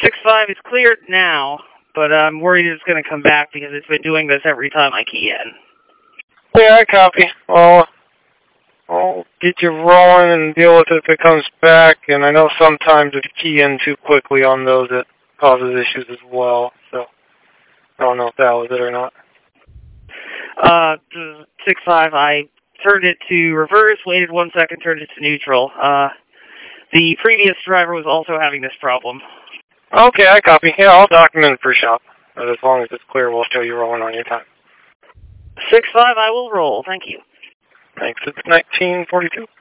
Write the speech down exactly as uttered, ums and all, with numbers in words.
six five is cleared now, but I'm worried it's going to come back because it's been doing this every time I key in. Yeah, I copy. I'll, I'll get you rolling and deal with it if it comes back, and I know sometimes if you key in too quickly on those, it causes issues as well, so I don't know if that was it or not. Uh, six five, I turned it to reverse, waited one second, turned it to neutral. Uh, the previous driver was also having this problem. Okay, I copy. Yeah, I'll document it for shop. But as long as it's clear, we'll show you rolling on your time. six five, I will roll. Thank you. Thanks. It's nineteen forty-two.